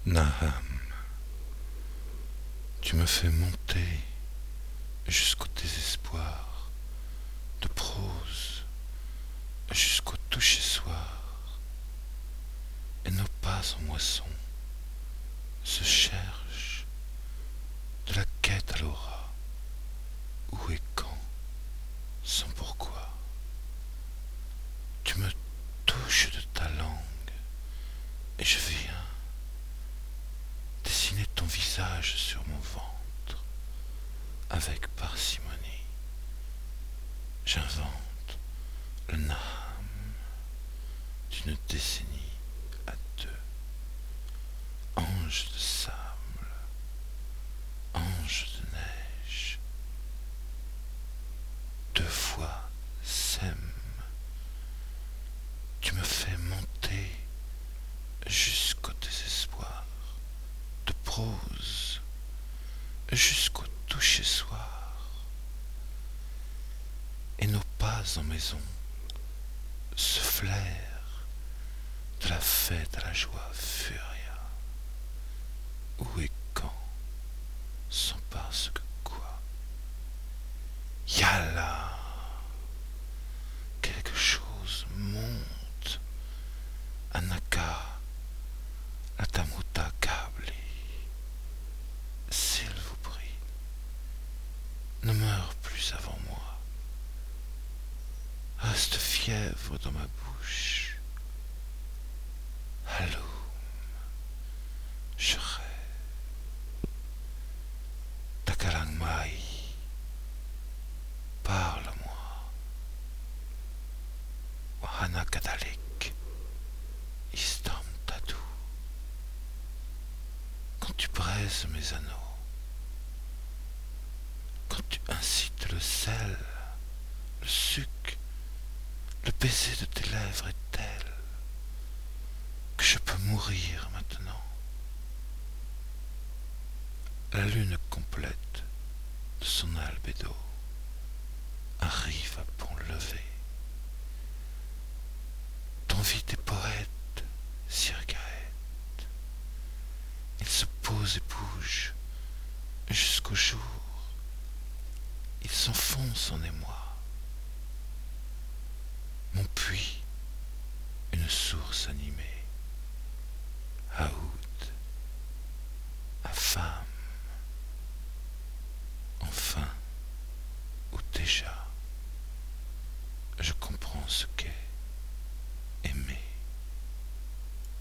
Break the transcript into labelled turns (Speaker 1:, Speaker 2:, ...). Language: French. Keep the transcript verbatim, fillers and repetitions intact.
Speaker 1: Naham, tu me fais monter jusqu'au désespoir de prose, jusqu'au toucher soir, et nos pas en moisson se cherchent de la quête à l'aura, où et quand, sans pourquoi. Tu me touches de ta langue, et je viens dessiner ton visage sur mon ventre. Avec parcimonie, j'invente le Naham d'une décennie à deux. Ange de sable, ange de neige, deux fois sème, tu me fais monter jusqu'au désespoir de prose, jusqu'au toucher soir, et nos pas en maison se flairent de la fête à la joie furia, où et quand, sans parce que quoi. Yalla, quelque chose monte, Anaka, la tamuta kabli. S'il vous prie, ne meurs plus avant moi. Reste fièvre dans ma bouche. Allô, je rêve. Takalangmai, parle-moi. Wahana kadalik, istam tatu. Quand tu braises mes anneaux, quand tu incites le sel, le suc, le baiser de tes lèvres est tel que je peux mourir maintenant. La lune complète de son albédo arrive à pont levé. T'envie des poètes, Sirgaët. Il se pose et bouge jusqu'au jour. Il s'enfonce en émoi. Mon puits, une source animée. Haoud, affame. Enfin, ou déjà.